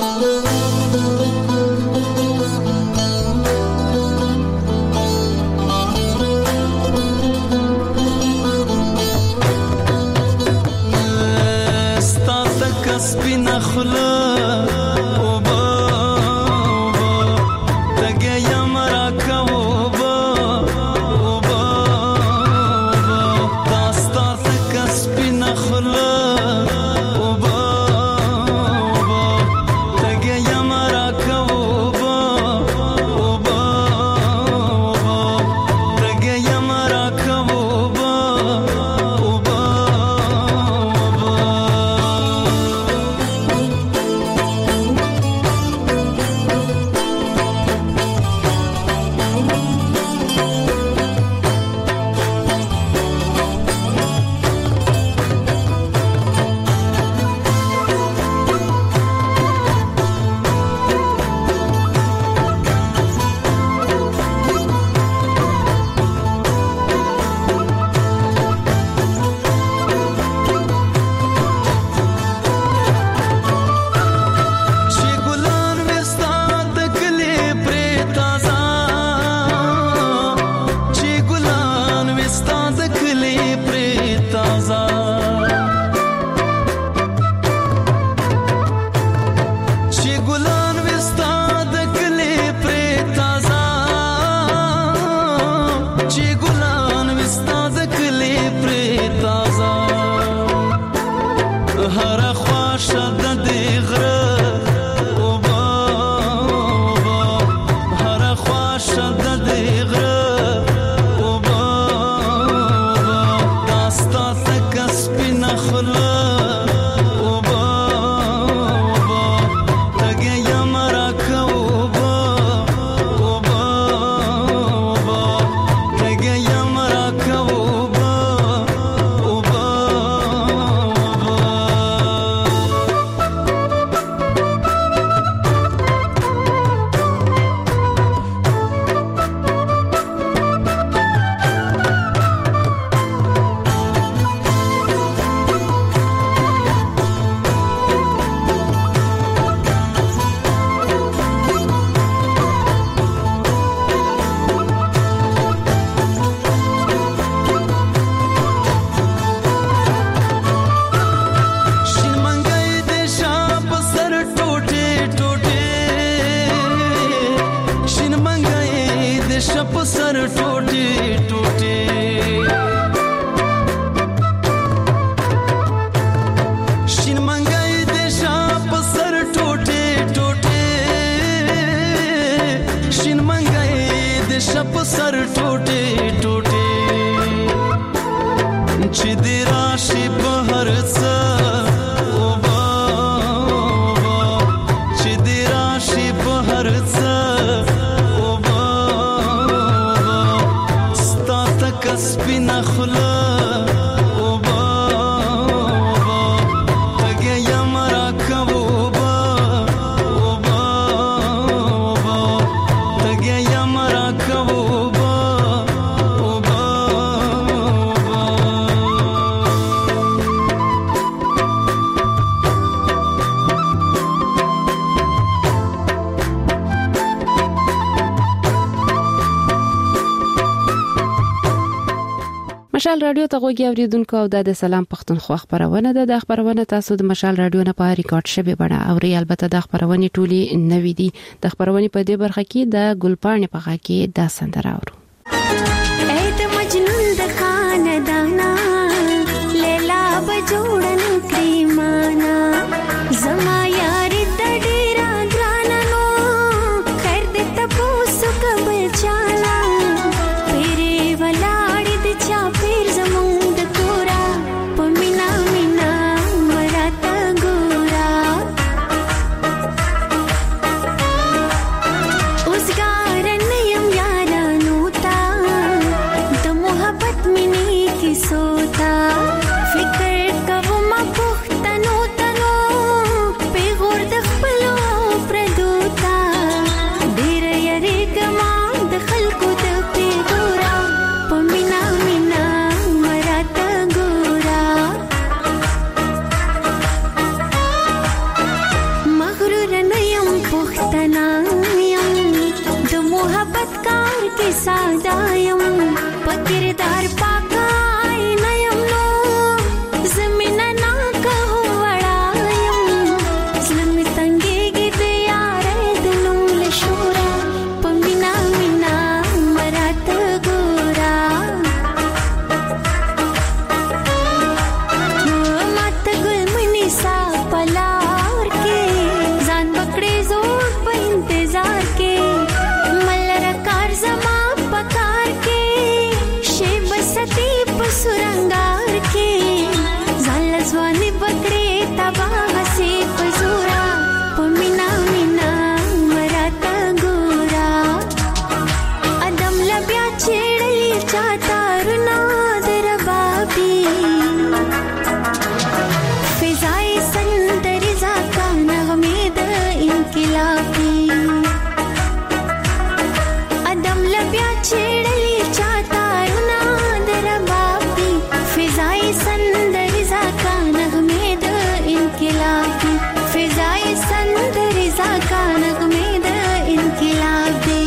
ستا کسبی نخله مشال رادیو ته غوږی اوریدونکو او د سلام پښتونخوا خبرونه ده. د خبرونه تاسو د مشال رادیو نه په ریکارډ شوی بڼه اوري. البته د خبرونه ټولي نوې دي. د خبرونه په دې برخه کې د ګلپاڼې په غا کې د سندره اورو. اې د مجنون د خاندانا لیلا بجوړن کریمانا زما یار د ډیرا ګرانانو خیر دې تاسو کبل چالا پیری ولاړ د چا پیر زمون د کورا پمینا مینا مراتا ګورا اوسګار نیم یارانو تا د محبت منی کی سوتا فکر کوم پختنو تنو پیغور د خپلو پردوتا ډیر یری کما د خلکو د پیغورا پمینا مینا مراتا ګورا مغرور نیم پختنا یم د محبت کار کې ساده یم پکردار پاکای نیم نو زمین نا کهو وړا یم زلمی تنګېږي د یارې د نوم له شوره پمینا مینا مراته ګوره ماته ګل منی سا پلار کې ځان پکړې زور په انتظار کې ملر کار زما پکار کې شی بستی په سرنګار کې ځان لزوانې پکړې تبا هسي په زورا پمینا مینا مراته ګورا ادم لبیا چېړلې چاته رنا در بابي فضای سندري زاکا نغمې د انقلابي ادم لبیا چېړلې چاته رنا در بابي فضای سندري زاکا نغمې د انقلابي فضای سندري زاکا نغمې د انقلابي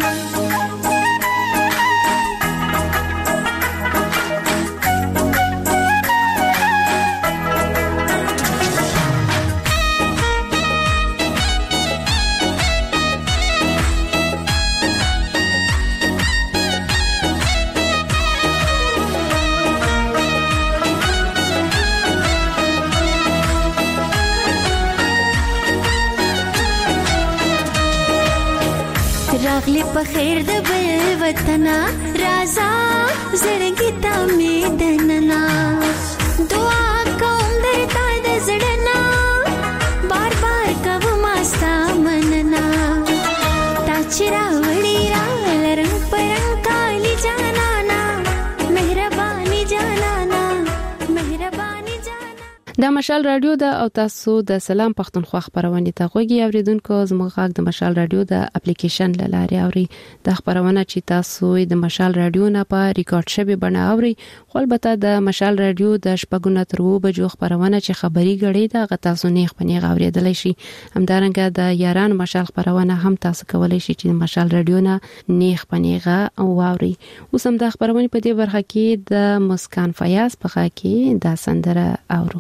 راغلی په خیر د بل وطنا رازا زړګی ته مې دننا دعا کوم درته د زړنا بار بار کوم استا مننا تا چیرې وړي را لرم پرنګ کالی جانانا مهرباني جانانا مهرباني جانانا. د مشال رادیو د او تاسو د سلام پښتونخوا خبرونه ته غوږی اوریدونکو زموږ غږ د مشال رادیو د اپلیکیشن لاره اوري. د خبرونه چې تاسو د مشال رادیو نه په ریکارډ شوی بڼه اوري خو البته د مشال رادیو د شپږونه تر 2 بجو خبرونه چې خبري غړي د غتاسو نه خپنی غوړېدل شي. همدارنګه د یاران مشال خبرونه هم تاسو کولای شي چې مشال رادیو نه نه خپنی غا او اوري. اوس هم د خبرونه په دې برخه کې د مسکان فیاض په خا کې د سندره اورو.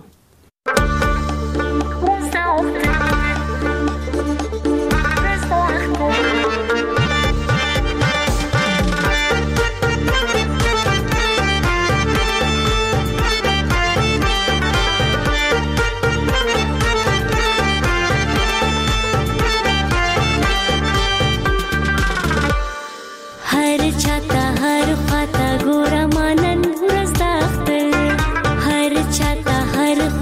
हर छाता हर खाता गोरा मानन रस्ता हर छाता हर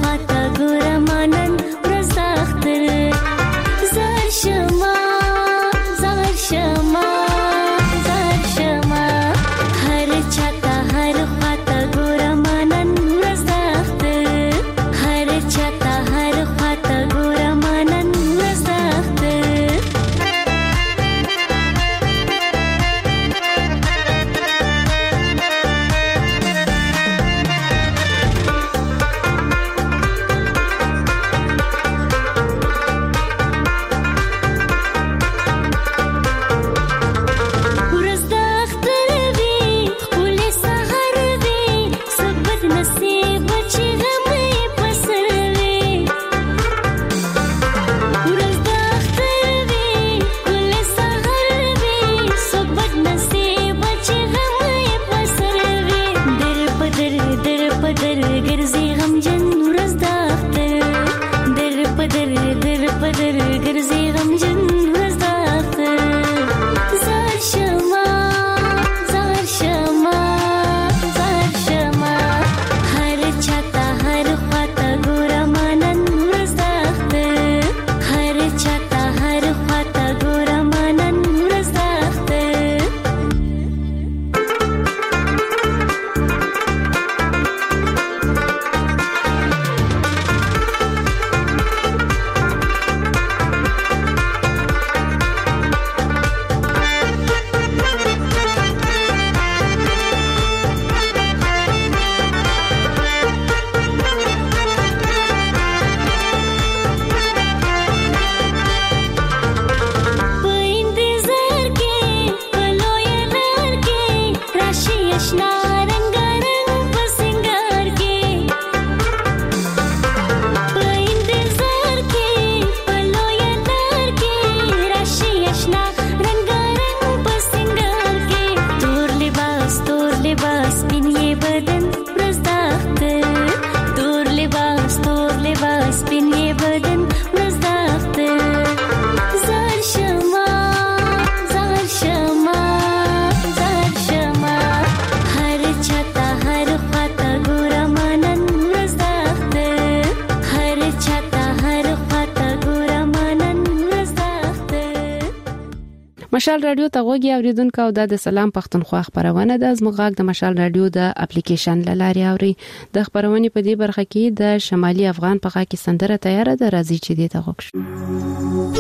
مشال رادیو ته غوږی اوریدونکو او د سلام پښتونخوا خبرونه د ازمغاک د مشال رادیو د اپلیکیشن لاري اوري د خبرونه په دې برخه کې د شمالي افغان په خاکي سندره تیار ده راځي چې دې ته غوښ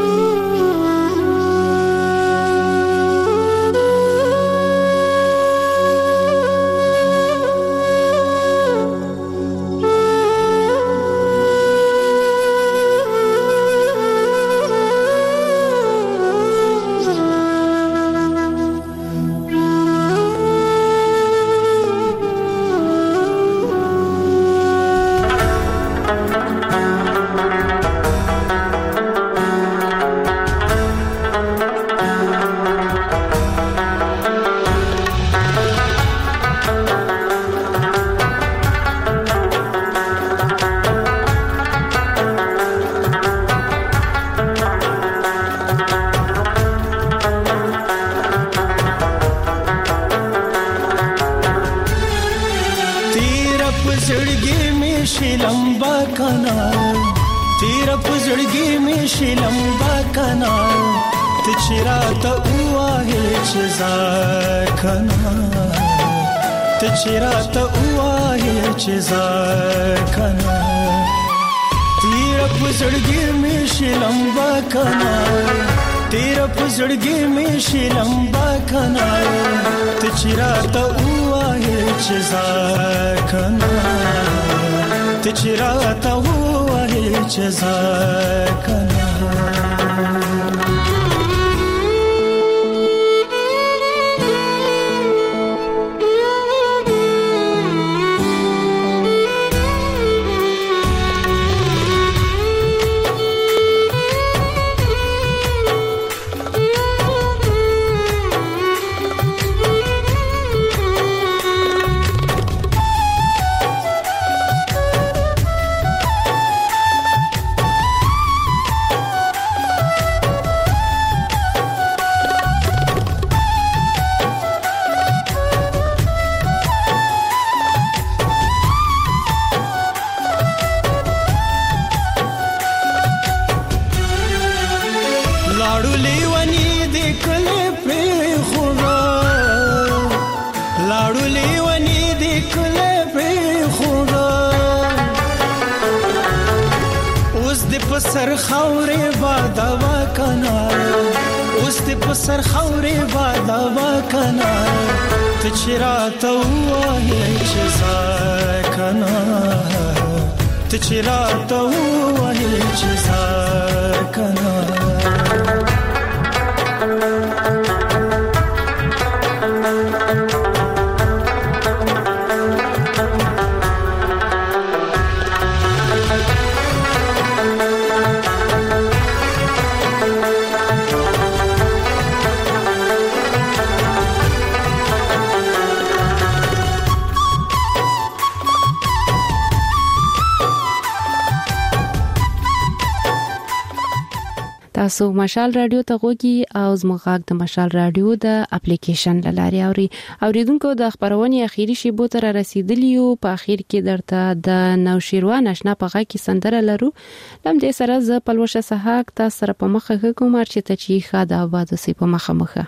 تاسو مشال رادیو ته غوږی او زموږ د مشال رادیو د اپلیکیشن لاري اوریدونکو د خبرونه اخیری شی بو تر رسیدلیو په اخیر کې درته د نوشیروان آشنا په غا کې سندره لرو لم دې سره ز پلوشه سحاق تاسو سره په مخه کومار چې ته چی خاده آباد سي په مخه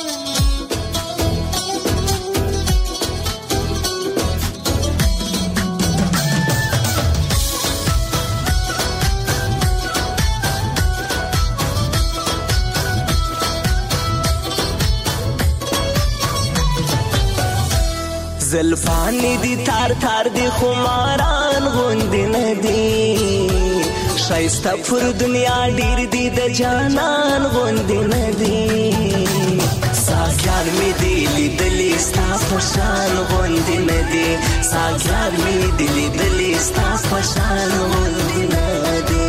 زلفانی دی تار تار دی خماران غوند ندی شایسته پر دنیا ډیر دی د جانان غوند ندی ساګر می دی لیدلی ستا پشان غوند ندی ساګر می دی لیدلی ستا پشان غوند ندی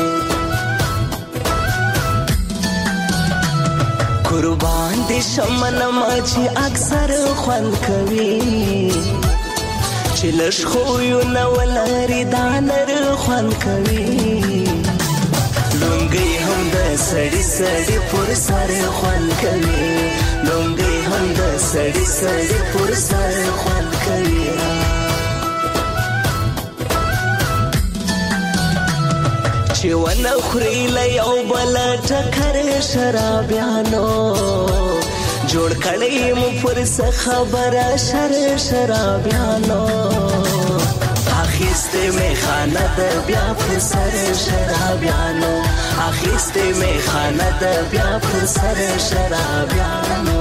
قربان دي شمن ماچی اکثر خوند کوي چلش خو یو نو ولري دانر خوند کوي لونګي هم د سړی سړی پر سر خوند کوي لونګي هم د سړی سړی پر سر خوند کوي چې ونه خوري له یو بل ټکر شرابیانو جوړ کړی مو پر څه خبره شرابیانو اخیسته می خانه د بیا پر سر شرابیانو اخیسته می خانه د بیا پر سر شرابیانو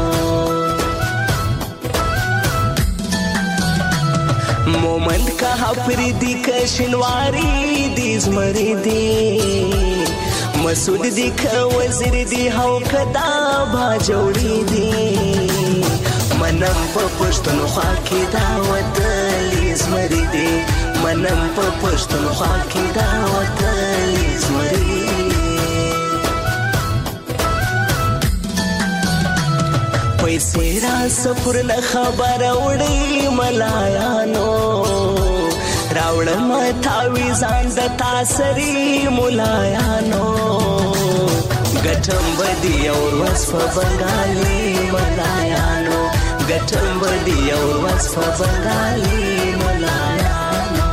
مومند کا حفردی کا شنواری دی زمری دی مسعود دی کا وزیر دی هاو کدا با جوړی دی منم په پښتونخوا کې دا وطن زمری دی منم په پښتونخوا کې دا وطن زمری پیسې را سفر نه خبر وړي ملایانو راوړم تاوی ځان د تاسري ملایانو ګټم بدی اور وصف بنگالي ملایانو ګټم بدی اور وصف بنگالي ملایانو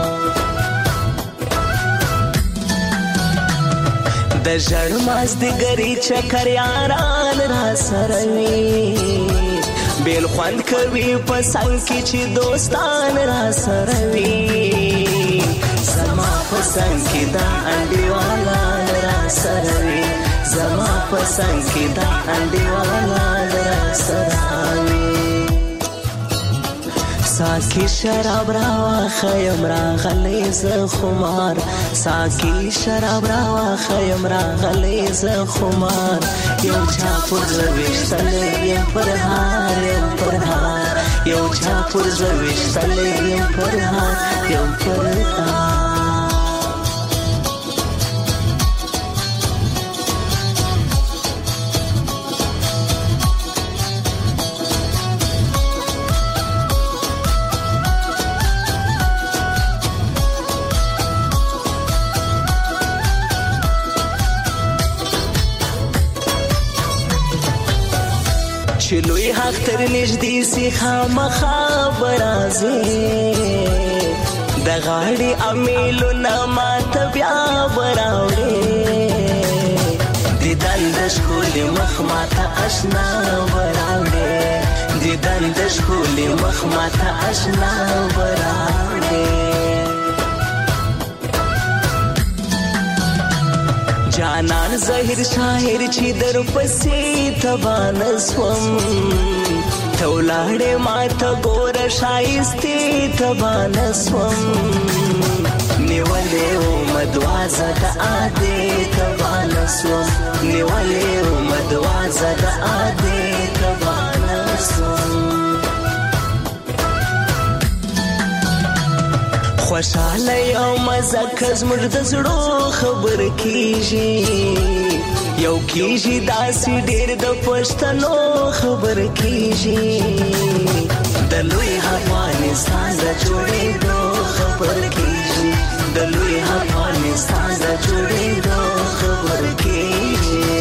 د ژړماز د ګری چکر یاران را سروي بیل خوان کوي په څنګ کې چې دوستان را سروي زما په څنګ کې دا انډیوالا را سروي زما په څنګ کې دا انډیوالا را سروي ساکی شراب راوا خیم راغلی ز خمار ساکی شراب راوا خیم راغلی ز خمار یو چا پر زویشتل یم پر هار یو چا پر زویشتل یم پر هار یم پر هار چلوی حق تر نږدې سي خامخا برازي د غاړې امیلونه ماته بیا براوړې د دند ښکلې مخ ماته اشنا براوړې د دند ښکلې مخ ماته اشنا براوړې جانان ظاهر شاعر چې در پسې تبان سوم تولاړې ماته ګور شایسته تبان سوم نیولې او مدوازه د اده تبان سوم نیولې او مدوازه د اده تبان سوم خوشاله یو مزه کزمر د زړه خبر کیږي یو کیږي داسې ډېر د پښتنو خبر کیږي د لوی افغانستان د جوړېدو خبر کیږي د لوی افغانستان د جوړېدو خبر کیږي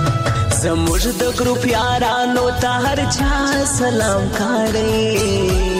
زموږ د ګروپ یارانو ته هر چا سلام کړی